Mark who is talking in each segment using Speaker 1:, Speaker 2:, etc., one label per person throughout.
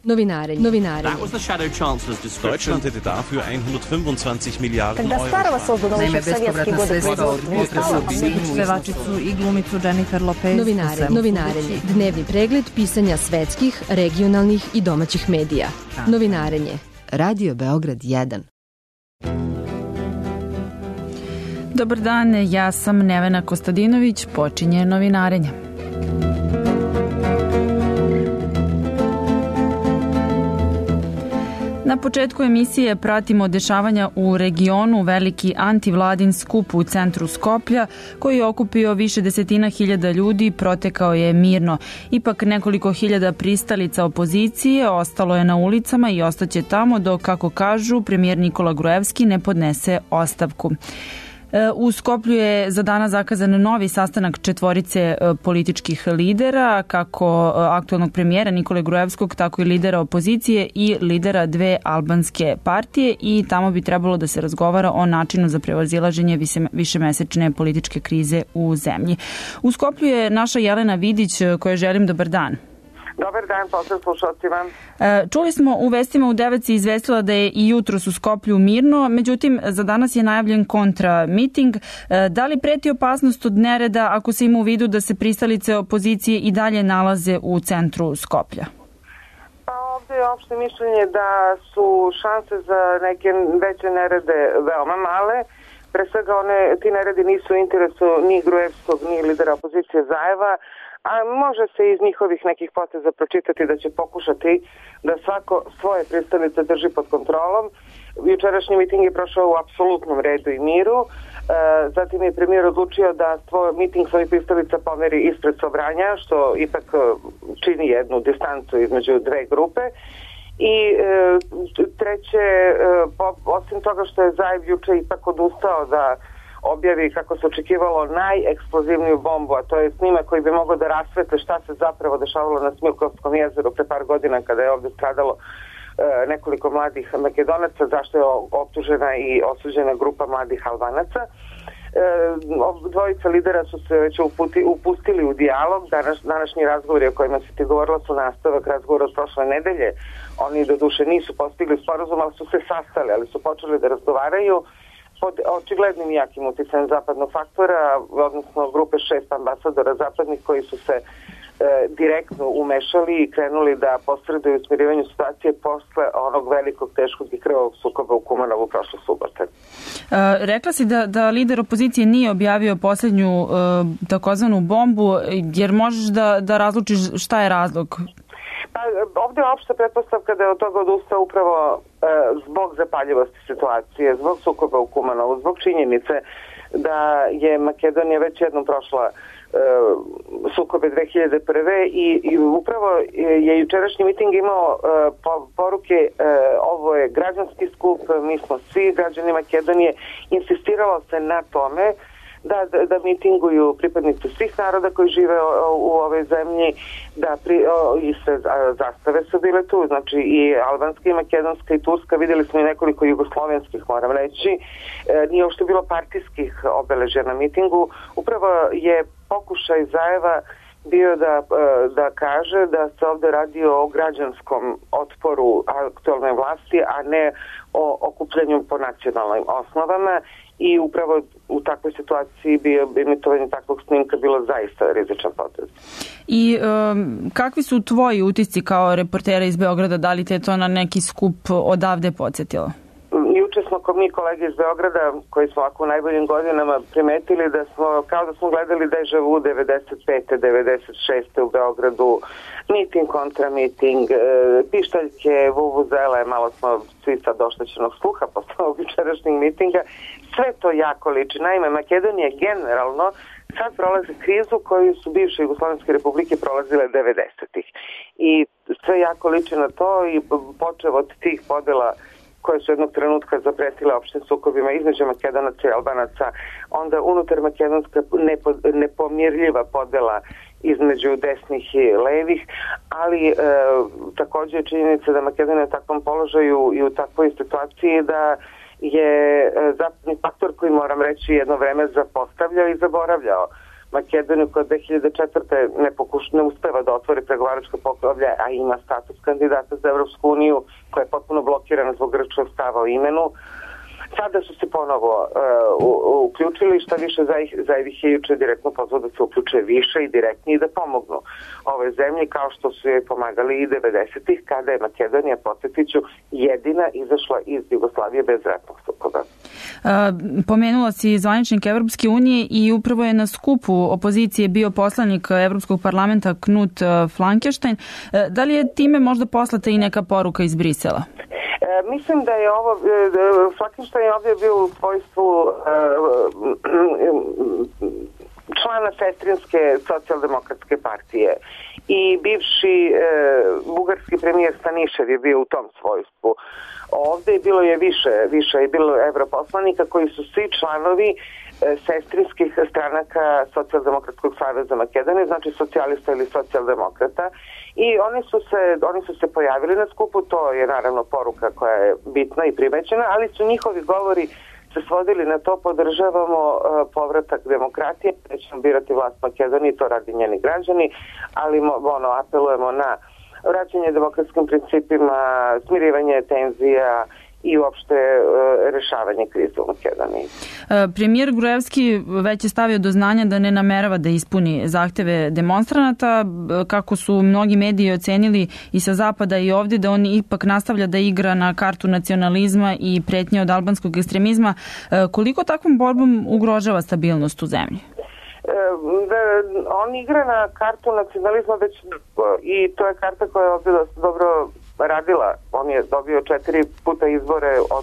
Speaker 1: Novinarenje.
Speaker 2: Deutschland hätte dafür 125 Milijarden Euro.
Speaker 3: Naime, bespovratna sredstva od pevačicu i glumicu Jennifer Lopez.
Speaker 1: Novinarenje. Dnevni pregled pisanja svetskih, regionalnih i domaćih medija. Novinarenje. Radio Beograd 1.
Speaker 3: Dobar dan, ja sam Nevena Kostadinović, počinje Novinarenje. Na početku emisije pratimo dešavanja u regionu. Veliki antivladin skup u centru Skoplja, koji je okupio više desetina hiljada ljudi, protekao je mirno. Ipak nekoliko hiljada pristalica opozicije ostalo je na ulicama i ostaće tamo dok, kako kažu, premijer Nikola Gruevski ne podnese ostavku. U Skoplju je za danas zakazan novi sastanak četvorice političkih lidera, kako aktualnog premijera Nikole Gruevskog, tako i lidera opozicije i lidera dve albanske partije, i tamo bi trebalo da se razgovara o načinu za prevazilaženje višemesečne političke krize u zemlji. U Skoplju je naša Jelena Vidić, kojoj želim dobar dan.
Speaker 4: Dobar dan, pozdrav slušalcima.
Speaker 3: Čuli smo u vestima u 9 se izvestila da je i jutros u Skoplju mirno, međutim za danas je najavljen kontramiting. Da li preti opasnost od nereda ako se ima u vidu da se pristalice opozicije i dalje nalaze u centru Skoplja?
Speaker 4: Pa ovdje je opšte mišljenje da su šanse za neke veće nerede veoma male. Pre svega ti neredi nisu u interesu ni Gruevskog, ni lidera opozicije Zaeva, a može se iz njihovih nekih poteza pročitati da će pokušati da svako svoje pristalice drži pod kontrolom. Jučerašnji miting je prošao u apsolutnom redu i miru. Zatim je premijer odlučio da miting svojih pristalica pomeri ispred Sobranja, što ipak čini jednu distancu između dve grupe. I treće, osim toga što je Zaev juče ipak odustao da objavi, kako se očekivalo, najeksplozivniju bombu, a to je snimak koji bi mogao da rasvete šta se zapravo dešavalo na Smilkovskom jezeru pre par godina kada je ovdje stradalo nekoliko mladih Makedonaca, zašto je optužena i osuđena grupa mladih Albanaca. Dvojica lidera su se već upustili u dijalog. Današnji razgovori o kojima se ti govorila su nastavak razgovora od prošle nedelje. Oni do duše nisu postigli sporazum, ali su se sastali, ali su počeli da razgovaraju pod očiglednim jakim uticajem zapadnog faktora, odnosno grupe 6 ambasadora zapadnih koji su se direktno umešali i krenuli da posreduju u smirivanju situacije posle onog velikog, teškog i krvavog sukoba u Kumanovu prošle subote.
Speaker 3: Rekla si da lider opozicije nije objavio poslednju takozvanu bombu, jer možeš da razlučiš šta je razlog?
Speaker 4: Ovdje je opšta pretpostavka da je od toga odustao upravo zbog zapaljivosti situacije, zbog sukoba u Kumanovu, zbog činjenice da je Makedonija već jednom prošla sukobe 2001. i upravo je jučerašnji miting imao poruke ovo je građanski skup, mi smo svi građani Makedonije, insistiralo se na tome da mitinguju pripadnici svih naroda koji žive u ovoj zemlji, i sve zastave su bile tu, znači i albanska, i makedonska, i turska, vidjeli smo i nekoliko jugoslovenskih, moram reći, nije uopšte bilo partijskih obeležja na mitingu. Upravo je pokušaj Zaeva bio da kaže da se ovdje radi o građanskom otporu aktualnoj vlasti, a ne o okupljanju po nacionalnim osnovama, i upravo u takvoj situaciji bi emitovanje takvog snimka bilo zaista rizičan potez.
Speaker 3: I kakvi su tvoji utisci kao reportera iz Beograda, da li te to na neki skup odavde podsjetilo?
Speaker 4: Juče smo mi kolege iz Beograda, koji smo ovako u najboljim godinama, primetili da smo, kao da smo gledali deja vu 95. 96. u Beogradu, miting, kontramiting, pištaljke, vuvuzele, malo smo svi sad oštećenog sluha posle ovog jučerašnjeg mitinga. Sve to jako liči. Naime, Makedonija generalno sad prolazi krizu koju su bivše Jugoslovenske republike prolazile 90-ih. I sve jako liči na to, i počev od tih podela koje su jednog trenutka zapretile opštim sukobima između Makedonaca i Albanaca, onda unutar makedonska nepomirljiva podela između desnih i levih, ali također je činjenica da Makedonija u takvom položaju i u takvoj situaciji da je zapadni faktor koji, moram reći, jedno vreme zapostavljao i zaboravljao Makedoniju koja 2004. ne uspeva da otvori pregovaračka poglavlja, a ima status kandidata za Evropsku uniju, koja je potpuno blokirana zbog grčkog stava o imenu. Sada su se ponovo uključili, šta više Zajević je juče direktno pozvao da se uključe više i direktnije i da pomognu ovoj zemlji, kao što su joj pomagali i 90-ih, kada je Makedonija, podsjetiću, jedina izašla iz Jugoslavije bez ratnog sukoba.
Speaker 3: Pomenula si zvaničnik Evropske unije i upravo je na skupu opozicije bio poslanik Evropskog parlamenta Knut Flankenstein. Da li je time možda poslata i neka poruka iz Brisela?
Speaker 4: Mislim da je ovo, Flankenstein je ovdje bio u svojstvu člana sestrinske socijaldemokratske partije i bivši bugarski premijer Stanišev je bio u tom svojstvu. Ovdje je bilo više je bilo evroposlanika koji su svi članovi sestrinskih stranaka Socijaldemokratskog saveza Makedonije, znači socijalista ili socijaldemokrata, i oni su se pojavili na skupu. To je naravno poruka koja je bitna i primećena, ali su njihovi govori se svodili na to: podržavamo povratak demokratije, nećemo birati vlast Makedonije, to radi njeni građani, ali apelujemo na vraćanje demokratskim principima, smirivanje tenzija i uopšte rešavanje krize u Makedoniji.
Speaker 3: Premijer Gruevski već je stavio do znanja da ne namerava da ispuni zahteve demonstranata, kako su mnogi mediji ocenili i sa zapada i ovdje, da on ipak nastavlja da igra na kartu nacionalizma i pretnje od albanskog ekstremizma. Koliko takvom borbom ugrožava stabilnost u zemlji?
Speaker 4: On igra na kartu nacionalizma već i to je karta koja je ovdje dobro radila. On je dobio 4 puta izbore od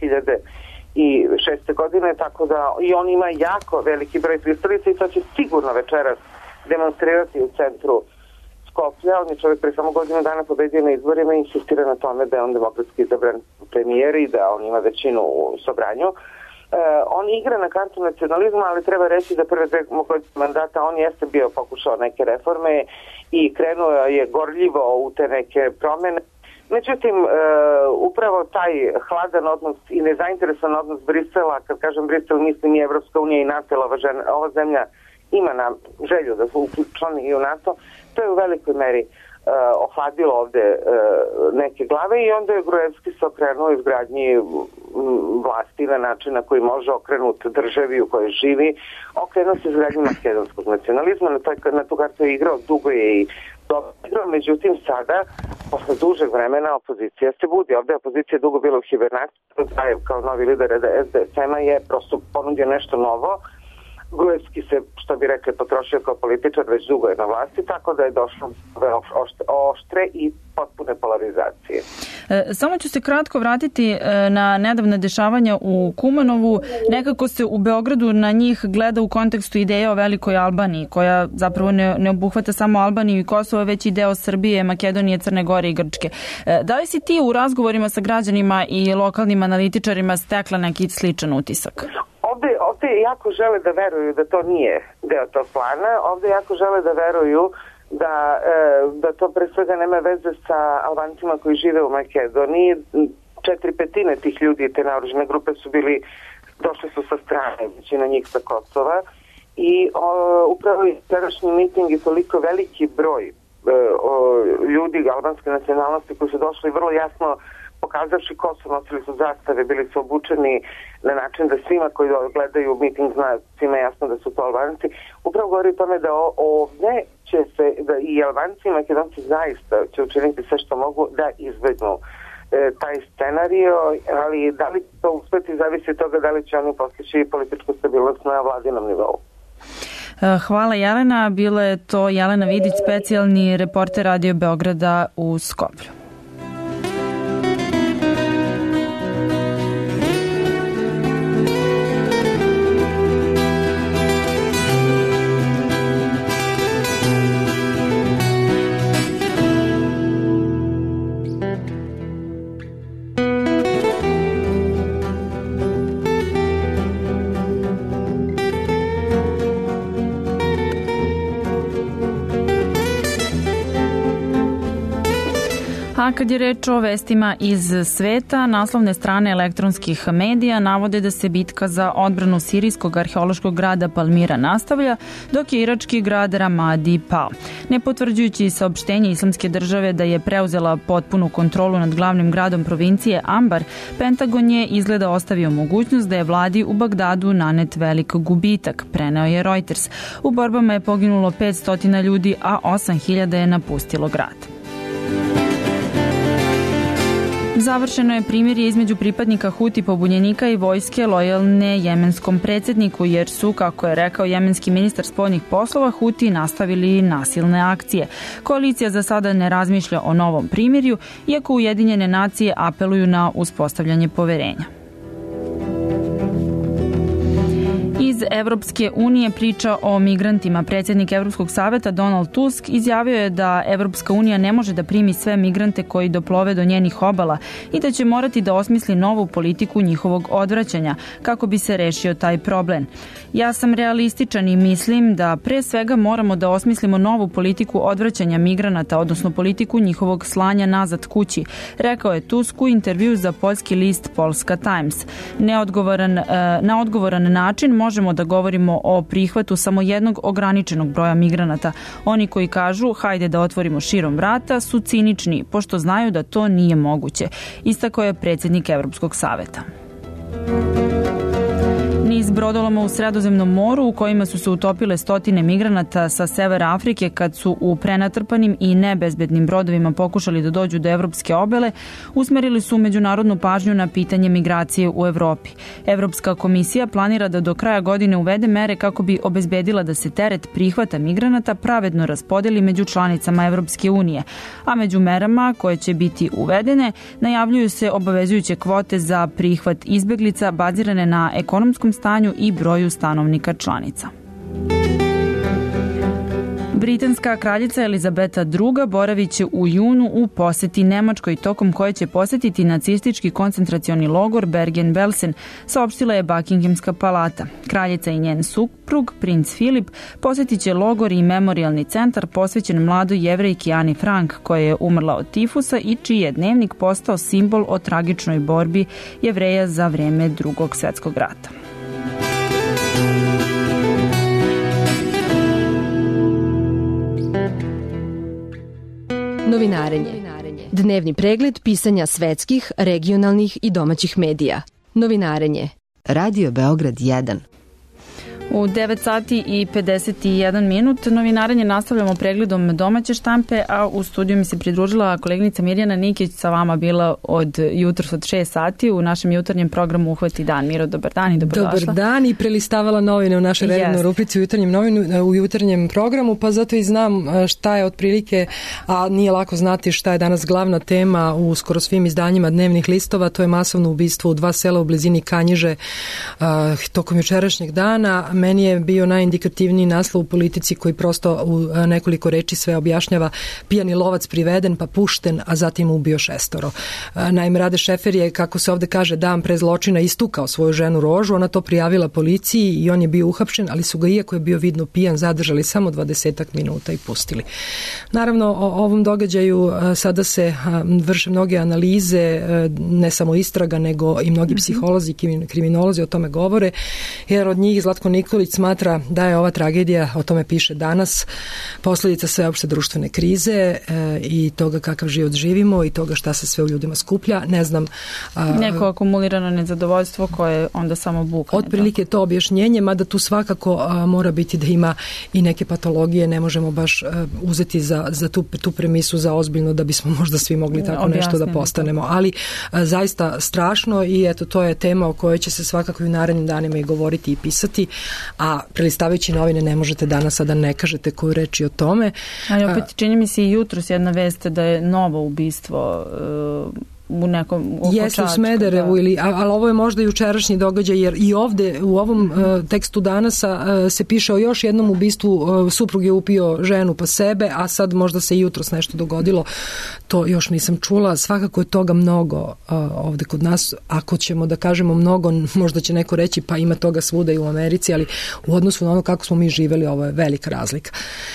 Speaker 4: 2006. godine, tako da i on ima jako veliki broj pristalica i to će sigurno večeras demonstrirati u centru Skoplja. On je čovjek pre samo godinu dana pobedio na izborima i insistira na tome da je on demokratski izabran premijer i da on ima većinu u Sobranju. On igra na kartu nacionalizma, ali treba reći da prve 2 mandata on jeste bio pokušao neke reforme i krenuo je gorljivo u te neke promjene. Međutim, upravo taj hladan odnos i nezainteresovan odnos Brisela, kad kažem Brisel, mislim i Evropska unija i NATO, ova zemlja ima na želju da se uključoni i u NATO, to je u velikoj meri ohladilo ovde neke glave i onda je Gruevski se okrenuo izgradnji vlasti na način na koji može okrenuti državi u kojoj živi, okrenuo se izgradnji makedonskog nacionalizma, na tu kartu je igrao, dugo je i dobro igrao, međutim sada, posle dužeg vremena, opozicija se budi. Ovde je opozicija dugo bila u hibernaciji, kao novi lider SDSM-a je prosto ponudio nešto novo. Gruevski se, što bi rekli, potrošio kao političar, već dugo je na vlasti, tako da je došlo oštre i potpune polarizacije.
Speaker 3: Samo ću se kratko vratiti na nedavne dešavanja u Kumanovu. Nekako se u Beogradu na njih gleda u kontekstu ideje o velikoj Albaniji, koja zapravo ne obuhvata samo Albaniju i Kosovo, već i deo Srbije, Makedonije, Crne Gore i Grčke. Da li si ti u razgovorima sa građanima i lokalnim analitičarima stekla neki sličan utisak?
Speaker 4: Ovde jako žele da veruju da to nije deo tog plana. Ovde jako žele da veruju da to pre svega nema veze sa Albancima koji žive u Makedoniji. 4/5 tih ljudi, te naoružane grupe došli su sa strane, većina njih sa Kosova, i upravo i sadašnji miting je toliko veliki broj ljudi albanske nacionalnosti koji su došli vrlo jasno pokazavši ko su, nosili su zastave, bili su obučeni na način da svima koji gledaju miting zna, svima jasno da su to Albanci. Upravo govori o tome da ovdje će se, da i Albanci i Makedonci zaista će učiniti sve što mogu da izbegnu taj scenario, ali da li to uspeti zavisi od toga da li će oni postići političku stabilnost na vladinom nivou.
Speaker 3: Hvala Jelena. Bila je to Jelena Vidić, specijalni reporter Radio Beograda u Skoplju. kad je reč o vestima iz sveta, naslovne strane elektronskih medija navode da se bitka za odbranu sirijskog arheološkog grada Palmira nastavlja, dok je irački grad Ramadi pao. Ne potvrđujući saopštenje Islamske države da je preuzela potpunu kontrolu nad glavnim gradom provincije Ambar, Pentagon je izgleda ostavio mogućnost da je vladi u Bagdadu nanet velik gubitak, preneo je Reuters. U borbama je poginulo 500 ljudi, a 8.000 je napustilo grad. Završeno je primirje između pripadnika Huti pobunjenika i vojske lojalne jemenskom predsjedniku, jer su, kako je rekao jemenski ministar spoljnih poslova, Huti nastavili nasilne akcije. Koalicija za sada ne razmišlja o novom primirju, iako Ujedinjene nacije apeluju na uspostavljanje poverenja. Iz Evropske unije priča o migrantima. Predsjednik Evropskog saveta Donald Tusk izjavio je da Evropska unija ne može da primi sve migrante koji doplove do njenih obala i da će morati da osmisli novu politiku njihovog odvraćanja kako bi se rešio taj problem. Ja sam realističan i mislim da pre svega moramo da osmislimo novu politiku odvraćanja migranata, odnosno politiku njihovog slanja nazad kući, rekao je Tusk u intervju za poljski list Polska Times. Na odgovoran način možemo da govorimo o prihvatu samo jednog ograničenog broja migranata. Oni koji kažu hajde da otvorimo širom vrata su cinični, pošto znaju da to nije moguće, istakao je predsjednik Evropskog saveta. Niz brodoloma u Sredozemnom moru u kojima su se utopile stotine migranata sa severa Afrike kad su u prenatrpanim i nebezbednim brodovima pokušali da dođu do evropske obale, usmerili su međunarodnu pažnju na pitanje migracije u Evropi. Evropska komisija planira da do kraja godine uvede mere kako bi obezbedila da se teret prihvata migranata pravedno raspodeli među članicama Evropske unije, a među merama koje će biti uvedene najavljuju se obavezujuće kvote za prihvat izbeglica bazirane na ekonomskom stanju i broju stanovnika članica. Britanska kraljica Elizabeta II boraviće u junu u poseti Nemačkoj, tokom koje će posetiti nacistički koncentracioni logor Bergen-Belsen, saopštila je Buckinghamska palata. Kraljica i njen suprug, princ Filip, posetit će logor i memorijalni centar posvećen mladoj Jevrejki Ani Frank, koja je umrla od tifusa i čiji je dnevnik postao simbol o tragičnoj borbi Jevreja za vreme Drugog svjetskog rata.
Speaker 1: Novinarenje. Dnevni pregled pisanja svetskih, regionalnih i domaćih medija. Novinarenje. Radio Beograd 1.
Speaker 3: U 9 sati i 51 minut novinarenje nastavljamo pregledom domaće štampe, a u studiju mi se pridružila koleginica Mirjana Nikić, sa vama bila od jutros od 6 sati u našem jutarnjem programu Uhvati dan. Miro, dobar dan i dobrodošla.
Speaker 5: Dobar dan, i prelistavala novine u našoj redovnoj rubrici u jutarnjem programu, pa zato i znam šta je otprilike, a nije lako znati šta je danas glavna tema u skoro svim izdanjima dnevnih listova. To je masovno ubistvo u 2 sela u blizini Kanjiže tokom jučerašnjeg dana. Meni je bio najindikativniji naslov u Politici koji prosto u nekoliko reči sve objašnjava. Pijani lovac priveden pa pušten, a zatim ubio 6. Naime, Rade Šefer je, kako se ovde kaže, dan pre zločina istukao svoju ženu Rožu. Ona to prijavila policiji i on je bio uhapšen, ali su ga, iako je bio vidno pijan, zadržali samo 20 minuta i pustili. Naravno, o ovom događaju sada se vrše mnoge analize, ne samo istraga, nego i mnogi psiholozi, kriminolozi o tome govore. Jedan od njih, Zlatko Nikolić, smatra da je ova tragedija, o tome piše danas, posljedica sveopšte društvene krize i toga kakav život živimo i toga šta se sve u ljudima skuplja. Ne znam.
Speaker 3: Neko akumulirano nezadovoljstvo koje onda samo buka.
Speaker 5: Otprilike to objašnjenje, mada tu svakako mora biti da ima i neke patologije, ne možemo baš uzeti za tu premisu za ozbiljno da bismo možda svi mogli tako nešto da postanemo. Ali zaista strašno i eto, to je tema o kojoj će se svakako i u narednim danima i govoriti i pisati, a prelistavajući novine ne možete danas da ne kažete koju reči o tome.
Speaker 3: Ali opet čini mi se i jutros jedna vest da je novo ubistvo u nekom oko
Speaker 5: Jeste
Speaker 3: Čačka,
Speaker 5: u Smederevu, ali ovo je možda jučerašnji događaj, jer i ovde u ovom tekstu danas se piše o još jednom ubistvu. Suprug je upio ženu pa sebe, a sad možda se i jutros nešto dogodilo, to još nisam čula. Svakako je toga mnogo ovde kod nas. Ako ćemo da kažemo mnogo, možda će neko reći pa ima toga svuda i u Americi, ali u odnosu na ono kako smo mi živeli, ovo je velika razlika.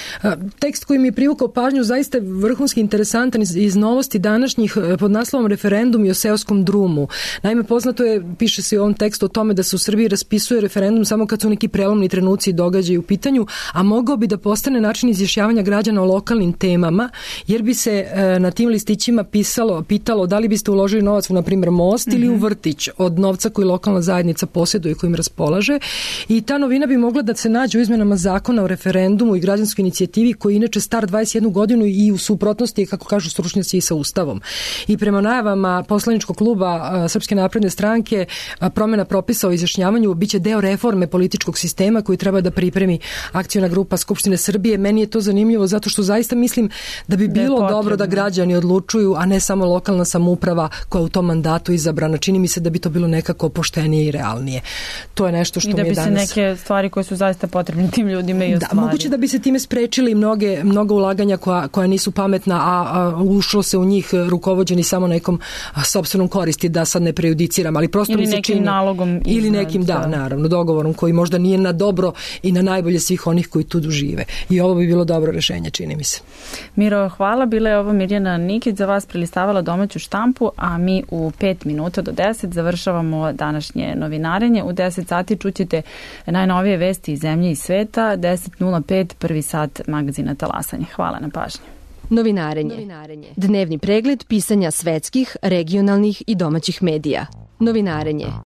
Speaker 5: Tekst koji mi je privukao pažnju zaista je vrhunski interesantan iz novosti današnjih pod naslovom Referendum i o seoskom drumu. Naime, poznato je, piše se u ovom tekstu o tome da se u Srbiji raspisuje referendum samo kad su neki prelomni trenuci i događaji u pitanju, a mogao bi da postane način izjašnjavanja građana o lokalnim temama, jer bi se na tim listićima pitalo da li biste uložili novac u, na primjer, most ili u vrtić od novca koji lokalna zajednica posjeduje i kojim raspolaže. I ta novina bi mogla da se nađe u izmenama zakona o referendumu i građanskoj inicijativi koji je inače star 21 godinu i u suprotnosti, kako kažu stručnjaci, i sa Ustavom. I prema najavama poslaničkog kluba Srpske napredne stranke, promjena propisa o izjašnjavanju biće deo reforme političkog sistema koji treba da pripremi akciona grupa Skupštine Srbije. Meni je to zanimljivo zato što zaista mislim da bi bilo dobro da građani odlučuju, a ne samo lokalna samouprava koja je u tom mandatu izabrana. Čini mi se da bi to bilo nekako poštenije i realnije. To je nešto što mi je danas...
Speaker 3: I da bi se neke stvari koje su zaista potrebne tim ljudima i ostvarili.
Speaker 5: Moguće da bi se time sprečili mnogo ulaganja koja nisu pametna, a ušlo se u njih rukovođeni samo nekom sopstvenom koristi, da sad ne prejudiciram, ali prosto
Speaker 3: ili
Speaker 5: mi se
Speaker 3: nekim
Speaker 5: čini...
Speaker 3: nalogom.
Speaker 5: Ili nekim, naravno, dogovorom koji možda nije na dobro i na najbolje svih onih koji tu žive. I ovo bi bilo dobro rešenje, čini mi se.
Speaker 3: Miro, hvala. Bila je ovo Mirjana Nikić za vas prelistavala domaću štampu, a mi u 5 minuta do 10 završavamo današnje novinarenje. U 10 sati čućete najnovije vesti iz zemlje i sveta. 10:05, prvi sat magazina Talasanje. Hvala na pažnju.
Speaker 1: Novinarenje. Dnevni pregled pisanja svetskih, regionalnih i domaćih medija. Novinarenje.